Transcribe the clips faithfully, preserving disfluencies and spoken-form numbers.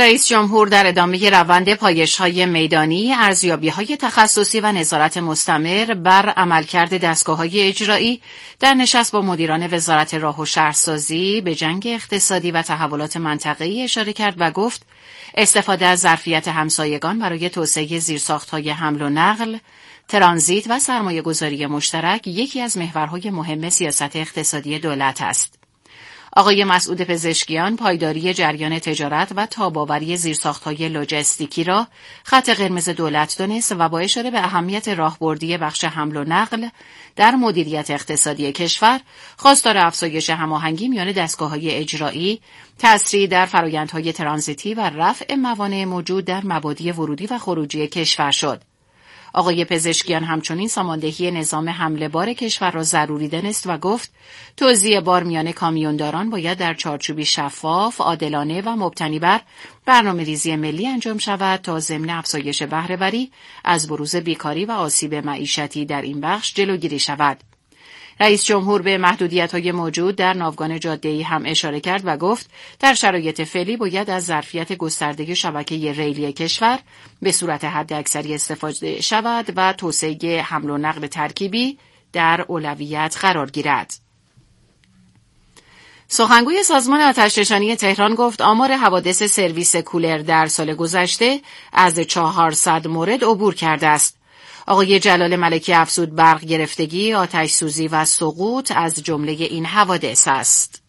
رئیس جمهور در ادامه روند پایش‌های میدانی، ارزیابی‌های تخصصی و نظارت مستمر بر عملکرد دستگاه‌های اجرایی در نشست با مدیران وزارت راه و شهرسازی به جنگ اقتصادی و تحولات منطقه‌ای اشاره کرد و گفت استفاده از ظرفیت همسایگان برای توسعه زیرساخت‌های حمل و نقل، ترانزیت و سرمایه‌گذاری مشترک یکی از محورهای مهم سیاست اقتصادی دولت است. آقای مسعود پزشکیان پایداری جریان تجارت و تاب‌آوری زیرساخت‌های لوجستیکی را خط قرمز دولت دانست و با اشاره به اهمیت راهبردی بخش حمل و نقل در مدیریت اقتصادی کشور، خواستار افزایش هماهنگی میان دستگاه‌های اجرایی، تسریع در فرآیندهای ترانزیتی و رفع موانع موجود در مبادی ورودی و خروجی کشور شد. آقای پزشکیان همچنین ساماندهی نظام حمل بار کشور را ضروری دانست و گفت توزیع بار میان کامیونداران باید در چارچوبی شفاف، عادلانه و مبتنی بر برنامه‌ریزی ملی انجام شود تا ضمن افزایش بهره‌وری از بروز بیکاری و آسیب معیشتی در این بخش جلوگیری شود. رئیس جمهور به محدودیت‌های موجود در ناوگان جاده‌ای هم اشاره کرد و گفت در شرایط فعلی باید از ظرفیت گسترده شبکه ریلی کشور به صورت حداکثری استفاده شود و توسعه حمل و نقل ترکیبی در اولویت قرار گیرد. سخنگوی سازمان آتش‌نشانی تهران گفت آمار حوادث سرویس کولر در سال گذشته از چهارصد مورد عبور کرده است. آقای جلال ملکی افزود برق گرفتگی، آتش سوزی و سقوط از جمله این حوادث است.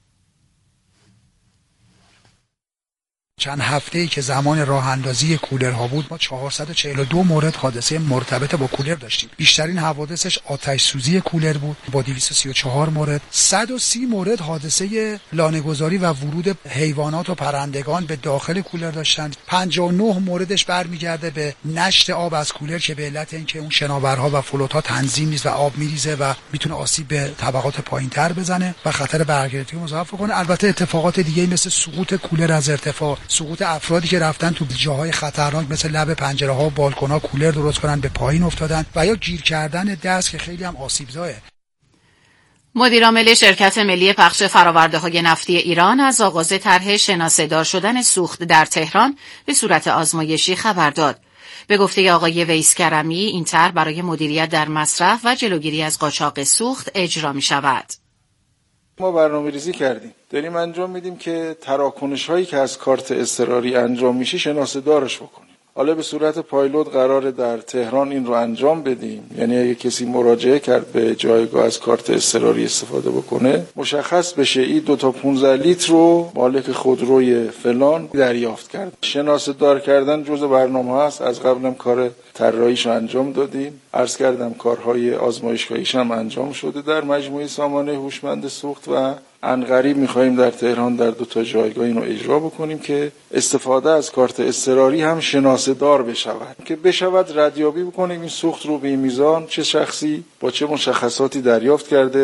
چند هفته‌ای که زمان راه اندازی کولرها بود ما چهارصد و چهل و دو مورد حادثه مرتبط با کولر داشتیم. بیشترین حوادثش آتش سوزی کولر بود با دویست و سی و چهار مورد، صد و سی مورد حادثه لانه‌گذاری و ورود حیوانات و پرندگان به داخل کولر داشتند. پنجاه و نه موردش برمیگرده به نشت آب از کولر که به علت اینکه اون شناورها و فلوت‌ها تنظیم نیست و آب میریزه و میتونه آسیب به طبقات پایین‌تر بزنه و خطر برق گرفتگی مضاعف کنه. البته اتفاقات دیگه‌ای مثل سقوط کولر از ارتفاع، سقوط افرادی که رفتن تو جاهای خطرناک مثل لب پنجره‌ها و بالکن‌ها کولر درست کنن به پایین افتادن و یا گیر کردن دست که خیلی هم آسیب‌زاه. مدیر عامل شرکت ملی پخش فرآورده‌های نفتی ایران از آغاز طرح شناسه‌دار شدن سوخت در تهران به صورت آزمایشی خبر داد. به گفته آقای ویس کرمی این طرح برای مدیریت در مصرف و جلوگیری از قاچاق سوخت اجرا می‌شود. ما برنامه‌ریزی کردیم، داریم انجام میدیم که تراکنش هایی که از کارت اضطراری انجام میشه شناسه‌دارش بکنیم. حالا به صورت پایلوت قراره در تهران این رو انجام بدیم، یعنی اگه کسی مراجعه کرد به جایگاه از کارت اضطراری استفاده بکنه مشخص بشه این دو تا پانزده لیتر رو مالک خودروی فلان دریافت کرد. شناسه‌دار کردن جزء برنامه هست، از قبلم کار طراحیش رو انجام دادیم، عرض کردم کارهای آزمایشگاهیش هم انجام شده در مجموعه سامانه هوشمند سوخت و عنقریب می‌خوایم در تهران در دو تا جایگاه اینو اجرا بکنیم که استفاده از کارت اضطراری هم شناسه‌دار بشود، که بشود ردیابی بکنیم این سوخت رو به این میزان چه شخصی با چه مشخصاتی دریافت کرده.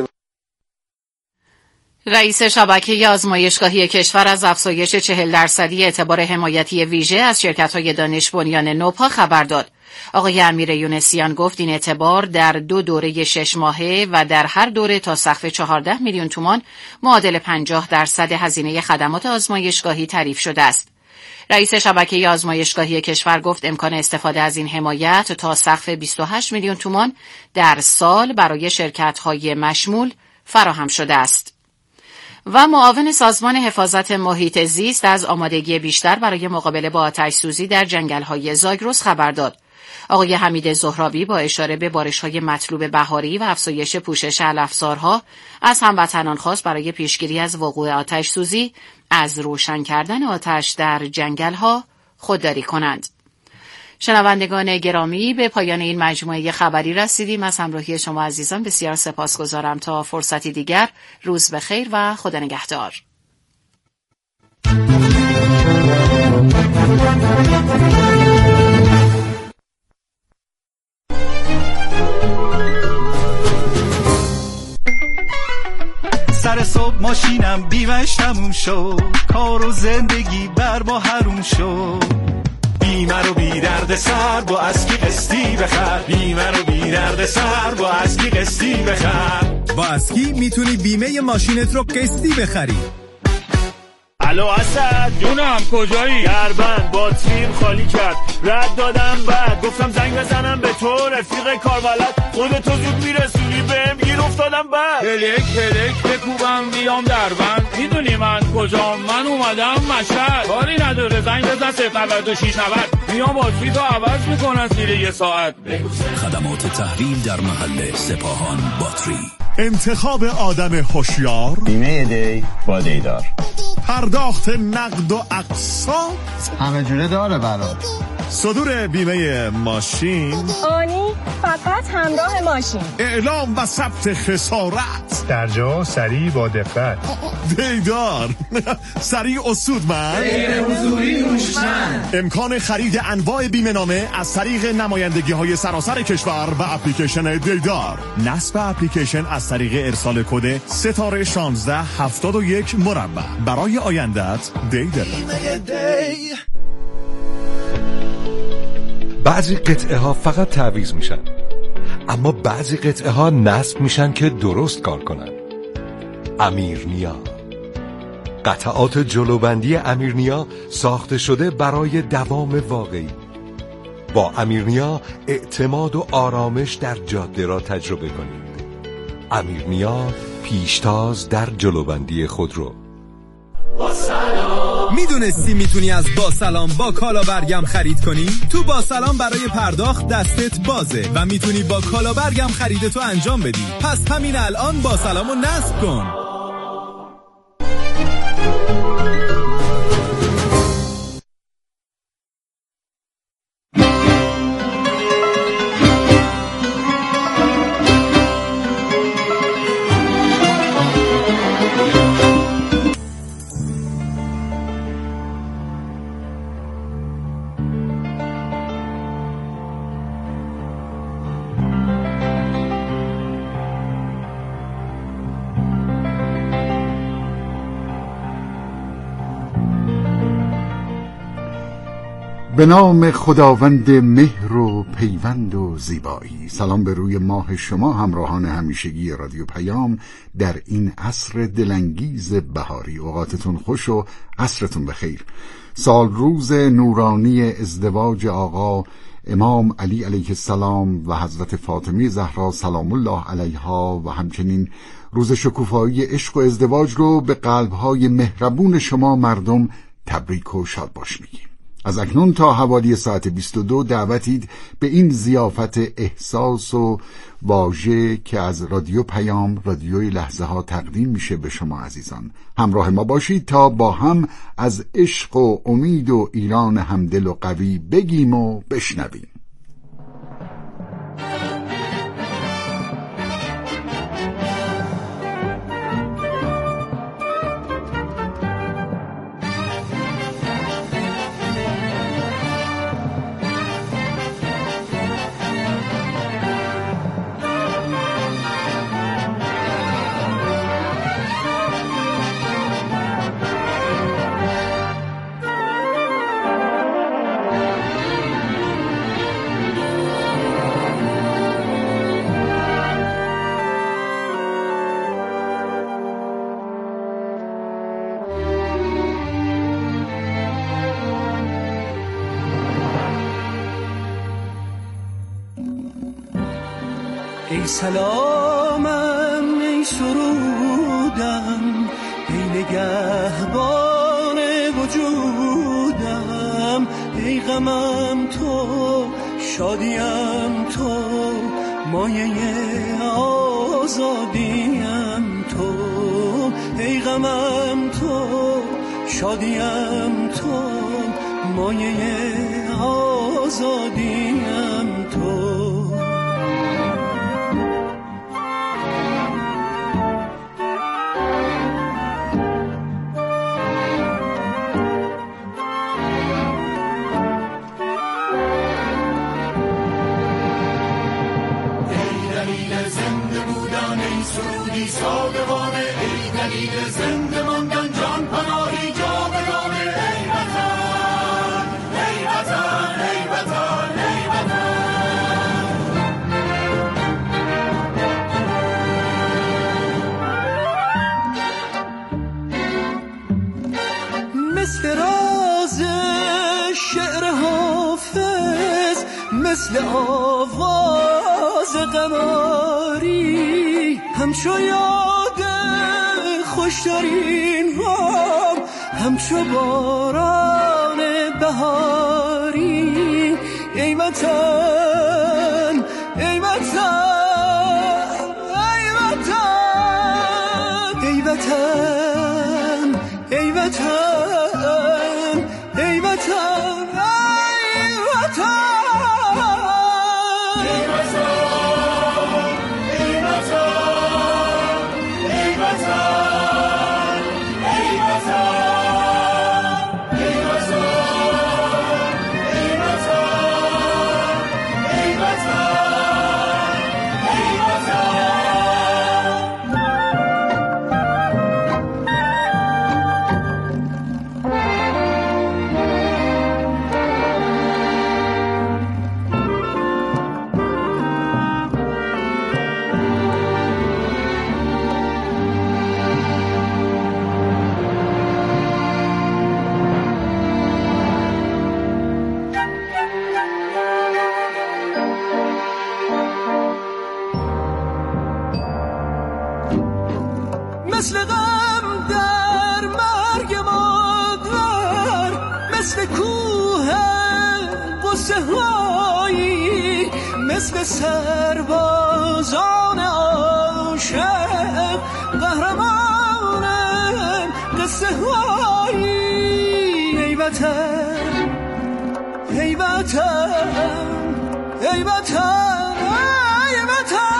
رئیس شبکه آزمایشگاهی کشور از افزایش چهل درصدی اعتبار حمایتی ویژه از شرکت‌های دانش بنیان نوپا خبر داد. آقای امیر یونسیان گفت این اعتبار در دو دوره شش ماهه و در هر دوره تا سقف چهارده میلیون تومان معادل پنجاه درصد هزینه خدمات آزمایشگاهی تعریف شده است. رئیس شبکه آزمایشگاهی کشور گفت امکان استفاده از این حمایت تا سقف بیست و هشت میلیون تومان در سال برای شرکت‌های مشمول فراهم شده است. و معاون سازمان حفاظت محیط زیست از آمادگی بیشتر برای مقابله با آتش سوزی در جنگل‌های زاگرس خبر داد. آقای حمید زهرابی با اشاره به بارش‌های مطلوب بهاری و افزایش پوشش علفزارها از هموطنان خواست برای پیشگیری از وقوع آتش سوزی از روشن کردن آتش در جنگل‌ها خودداری کنند. شنوندگان گرامی، به پایان این مجموعه خبری رسیدیم. از همراهی شما عزیزان بسیار سپاسگزارم. تا فرصتی دیگر روز بخیر و خدا نگهدار. سر صبح ماشینم بیمش تموم شد، کار و زندگی بر ما حروم شد. بیمه رو بی درد سر با اسکی قسطی بخر، بیمه رو بی درد سر با اسکی قسطی بخر. با اسکی میتونی بیمه ماشینت رو قسطی بخری. الو اسد جونم کجایی؟ دربند باتریم خالی کرد رد دادم بعد گفتم زنگ بزنم به تو رفیق کاربلد خودتو زود میرسونی بهم گیر افتادم بعد هلک هلک بکوبم بیام دربند میدونی من کجام؟ من اومدم مشهد کاری نداره زنگ بزن صفر نود و شش نود میام باتری تو عوض میکنن زیر یه ساعت. خدمات تحویل در محل سپاهان باتری. انتخاب آدم هوشیار، بیمه دی با دیدار، پرداخت نقد و اقساط همه جوره داره برات، صدور بیمه ماشین آنی فقط همراه ماشین، اعلام و ثبت خسارت در جا سریع با دقت، دیدار سریع اصودمند، غیر حضوری هوشمند، امکان خرید انواع بیمه نامه از طریق نمایندگی های سراسر کشور و اپلیکیشن دیدار. نصب اپلیکیشن از طریق ارسال کد ستاره شانزده هفتاد و یک مربع. برای آیندت دیدار. بعضی قطعه ها فقط تعویض میشن، اما بعضی قطعه ها نصب میشن که درست کار کنن. امیرنیا، قطعات جلوبندی امیرنیا ساخته شده برای دوام واقعی. با امیرنیا اعتماد و آرامش در جاده را تجربه کنید. امیرنیا، پیشتاز در جلوبندی خودرو. با سلام. میدونستی میتونی از با سلام با کالا برگم خرید کنی؟ تو با سلام برای پرداخت دستت بازه و میتونی با کالا برگم خریدتو انجام بدی. پس همین الان با سلامو نصب کن. به نام خداوند مهر و پیوند و زیبایی. سلام به روی ماه شما همراهان همیشگی رادیو پیام در این عصر دلانگیز بهاری. اوقاتتون خوش و عصرتون بخیر. سال روز نورانی ازدواج آقا امام علی علیه السلام و حضرت فاطمه زهرا سلام الله علیها و همچنین روز شکوفایی عشق و ازدواج رو به قلب‌های مهربون شما مردم تبریک و شاد باش میگیم. از اکنون تا حوالی ساعت بیست و دو دعوتید به این ضیافت احساس و واژه که از رادیو پیام، رادیوی لحظه ها تقدیم میشه به شما عزیزان. همراه ما باشید تا با هم از عشق و امید و ایران همدل و قوی بگیم و بشنویم. ای سلامم ای سرودم ای نگهبان وجودم، ای غمم تو شادیم تو مایه آزادیم تو، ای غمم تو شادیم تو مایه آزادیم تو. صادقانه ای دلیل زنده ماندن جان پناهی جاودانه، ای وطن ای وطن ای وطن ای وطن. مثل آواز قمری همچو یاد خوشترین هم همچو باران بهاری ای وطن ای وطن ای وطن ای وطن ای وطن ای وطن مثل غم در مرگ مادر مثل کوه قصه هایی مثل سربازان عاشق قهرمان قصه هایی ای وطن ای وطن ای وطن ای وطن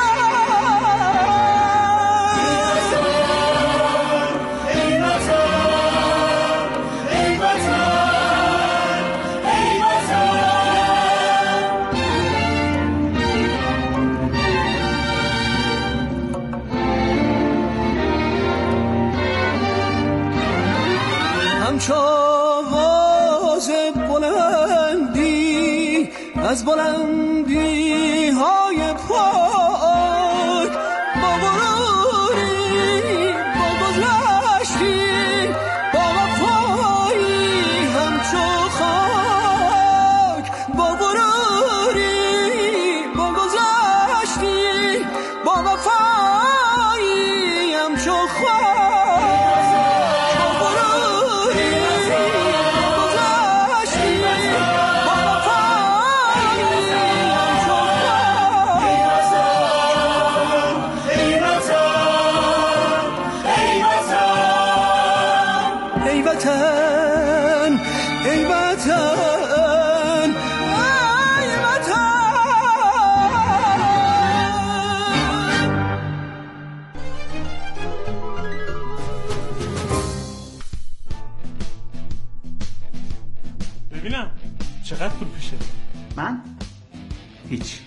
همچو آواز بلندی از بلندی های پاک با غروری با گذشتی با وفایی همچو خاک با غروری با گذشتی با وفایی همچو خاک چقدر پول پیشه؟ من؟ هیچ.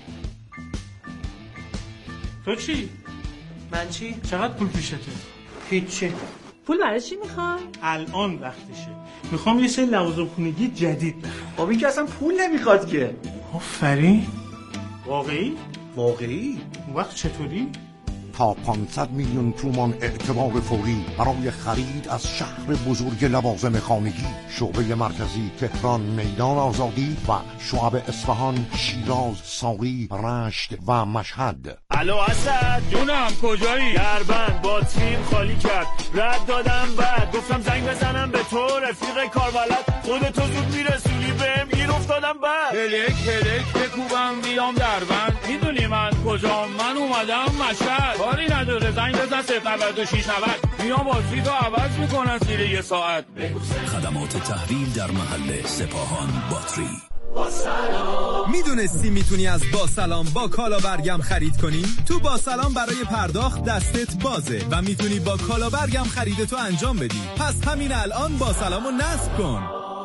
تو چی؟ من چی؟ چقدر پول پیشته؟ هیچی. پول برای چی میخوای؟ الان وقتشه. میخوام یه سری لوازم خونگی جدید بخرم. بابا این که اصلا پول نمیخواد که. آفرین. واقعی؟ واقعی؟ اون وقت چطوری؟ تا پانصد میلیون تومان اعتبار فوری برای خرید از شهر بزرگ لوازم خانگی، شعبه مرکزی تهران میدان آزادی و شعب اصفهان، شیراز، ساقی، رشت و مشهد. الو اسد جونم کجایی؟ دربند باتریم خالی کرد، رد دادم بعد گفتم زنگ بزنم به تو رفیق کاربلد، خودتو زود میرسونی بهم گیر افتادم بعد هلک هلک بکوبم بیام دربند، میدونی من کجام؟ من اومدم مشهد، کاری نداره زنگ بزن صفر نود و شش نود میام بازی تو عوض میکنن زیر یه ساعت. خدمات تحویل در محل سپاهان باتری. میدونستی میتونی از با سلام با کالا برگم خرید کنی؟ تو با سلام برای پرداخت دستت بازه و میتونی با کالا برگم خریدتو انجام بدی. پس همین الان با سلامو نصب کن.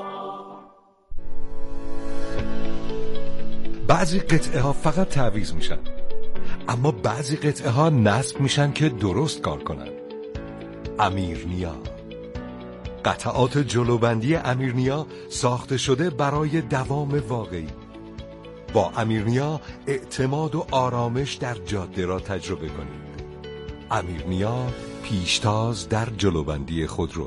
بعضی قطعه ها فقط تعویض میشن، اما بعضی قطعه ها نصب میشن که درست کار کنن. امیرنیا، قطعات جلوبندی امیرنیا ساخته شده برای دوام واقعی. با امیرنیا اعتماد و آرامش در جاده را تجربه کنید. امیرنیا، پیشتاز در جلوبندی خودرو.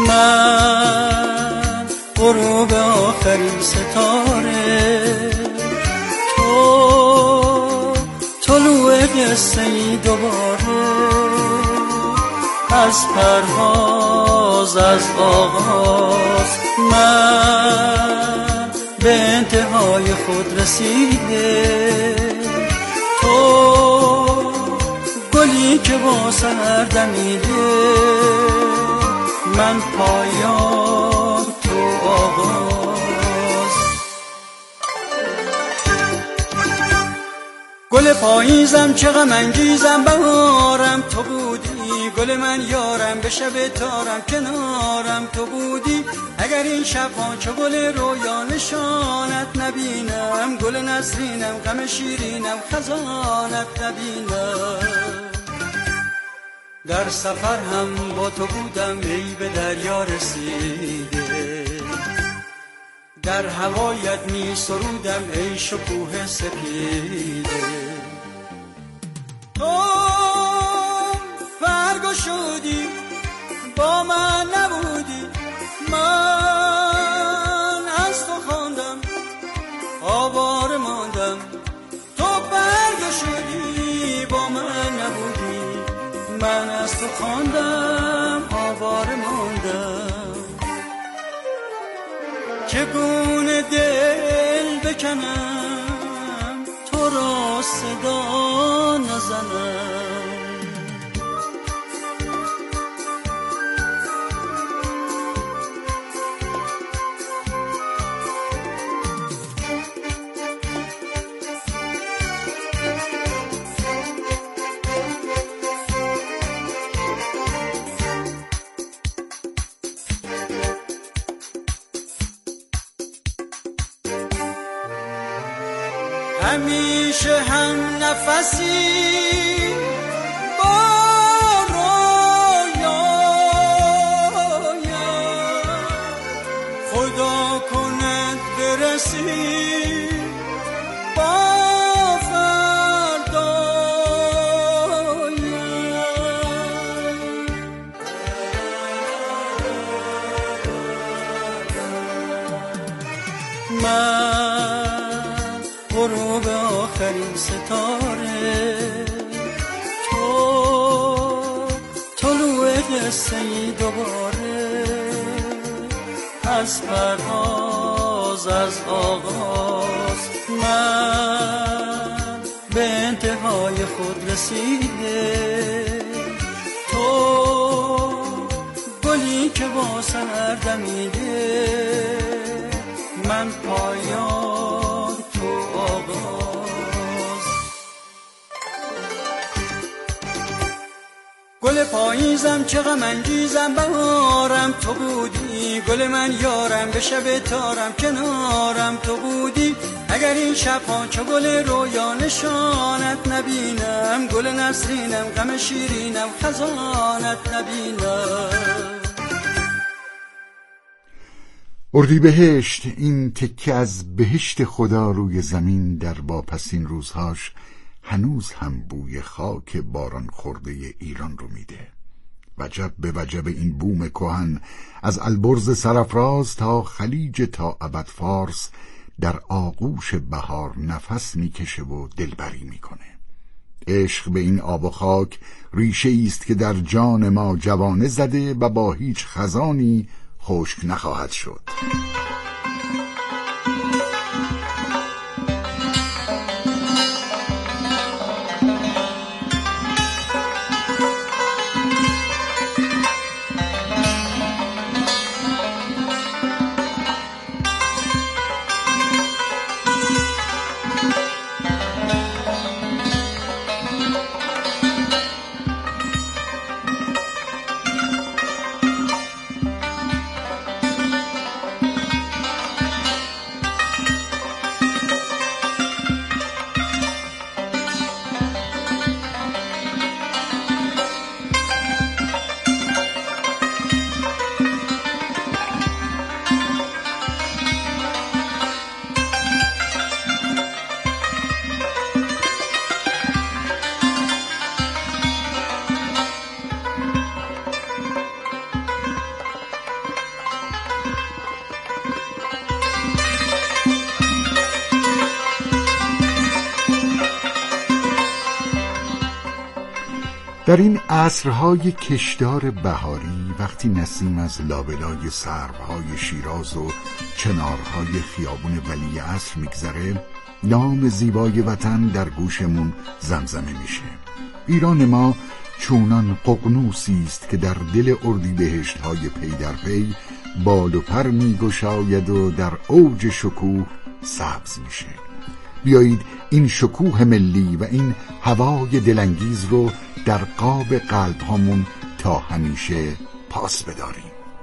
من غروب آخرین ستاره، تو طلوع قصه ای دوباره، از پرواز از آغاز من به انتهای خود رسیده، تو گلی که با سحر دمیده، من پایان تو آغاز. گل پاییزم چه غم انگیزم، بهارم تو بودی، گل من یارم به شب تارم، کنارم تو بودی. اگر این شبها چو گل رویا نشانت نبینم، گل نسرینم غم شیرینم خزانت نبینم. در سفر هم با تو بودم ای به دریا رسیده، در هوایت می سرودم ای شکوه سپیده. تو فرگو شدی با من نبودی، من از تو خواندم آواره ماندم. تو فرگو شدی با من نبودی، من از تو خواندم آواره ماندم. چگونه دل بکنم تو را صدا نزنم، همیشه هم نفسی با رویایم، خدا کند برسی با فردایم. من غروب آخرین ستاره، تو طلوع قصه ای دوباره، از پرواز از آغاز من به انتهای خود رسیده، تو گلی که با سحر دمیده، من پایان تو آغاز. گل پاییزم چه غم انگیزم، بهارم تو بودی، گل من یارم به شب تارم، کنارم تو بودی. اگر این شبها چو گل رویا نشانت نبینم، گل نسرینم غم شیرینم خزانت نبینم. اردیبهشت، این تکه از بهشت خدا روی زمین در واپسین روزهاش هنوز هم بوی خاک باران خورده ایران رو میده. وجب به وجب این بوم کهن از البرز سرافراز تا خلیج تا ابد فارس در آغوش بهار نفس میکشه و دلبری میکنه. عشق به این آب و خاک ریشه است که در جان ما جوانه زده و با هیچ خزانی خشک نخواهد شد. در این عصرهای کشدار بهاری وقتی نسیم از لابلای سروهای شیراز و چنارهای خیابون ولیعصر میگذره، نام زیبای وطن در گوشمون زمزمه میشه. ایران ما چونان ققنوسی است که در دل اردیبهشت‌های پی در پی بال و پر میگشاید و در اوج شکوه سبز میشه. بیایید این شکوه ملی و این هوای دلانگیز رو در قاب قلب هامون تا همیشه پاس بداریم.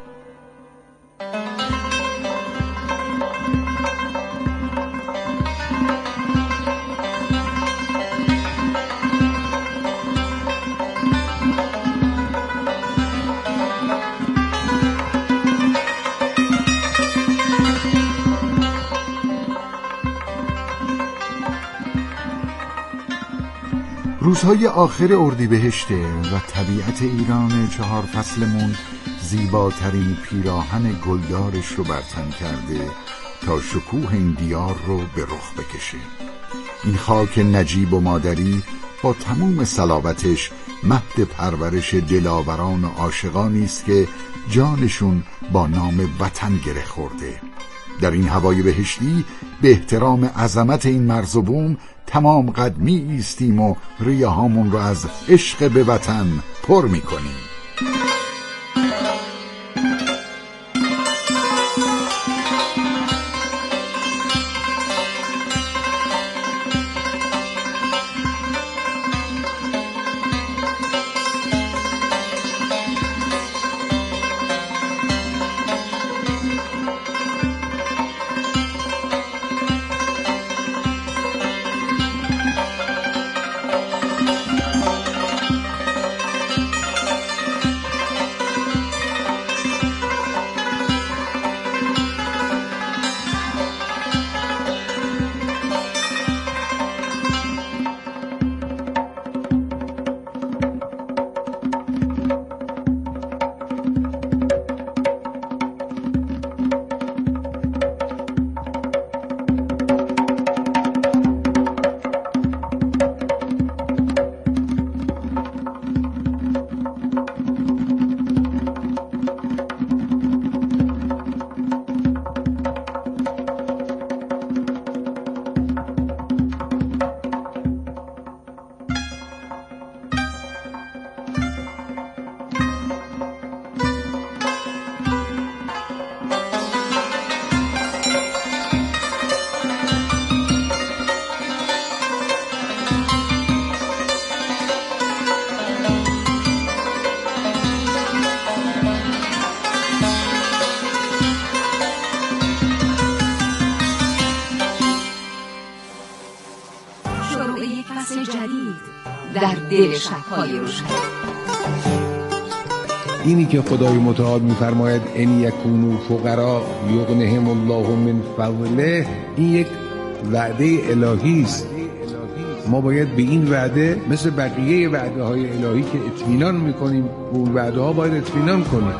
روزهای آخر اردیبهشته و طبیعت ایران چهار فصلمون زیباترین پیراهن گلدارش رو برتن کرده تا شکوه این دیار رو به رخ بکشه. این خاک نجیب و مادری با تمام صلابتش مهد پرورش دلاوران و عاشقانی است که جانشون با نام وطن گره خورده. در این هوای بهشتی به احترام عظمت این مرز و بوم تمام قد می ایستیم و ریه هامون رو از عشق به وطن پر می کنیم. در دل شب‌های روشن. اینی که خدای متعال می‌فرماید ان یکونوا فقراء یغنیهم الله من فضله، این یک وعده الهی است. ما باید به این وعده مثل بقیه وعده های الهی که اطمینان می‌کنیم، اون وعده ها باید اطمینان کنیم.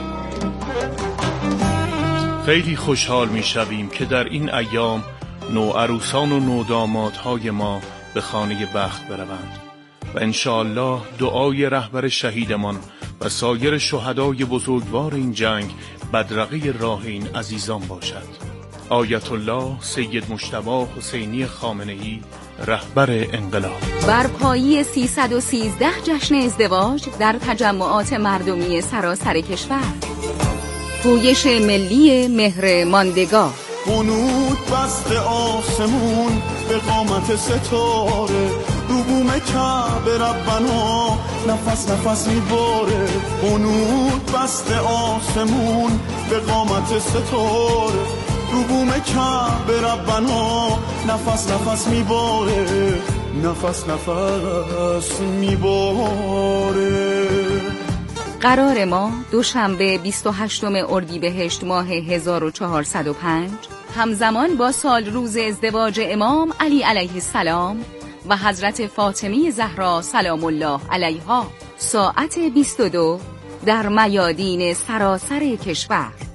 خیلی خوشحال می‌شویم که در این ایام نوعروسان و نودامادهای ما به خانه بخت بروند و انشاءالله دعای رهبر شهیدمان و سایر شهدای بزرگوار این جنگ بدرقه راه این عزیزان باشد. آیت الله سید مجتبی حسینی خامنه‌ای، رهبر انقلاب. برپایی سیصد و سیزده جشن ازدواج در تجمعات مردمی سراسر کشور. پویش ملی مهر ماندگار. بنود بست آسمون به قامت ستاره، رو بوم کعبه ربنا نفس نفس میباره. بنود بست آسمون به قامت ستاره، رو بوم کعبه ربنا نفس نفس میباره، نفس نفس میباره. قرار ما دوشنبه بیست و هشتم اردیبهشت ماه هزار و چهارصد و پنج همزمان با سال روز ازدواج امام علی علیه السلام و حضرت فاطمه زهرا سلام الله علیها ساعت بیست و دو در میادین سراسر کشور.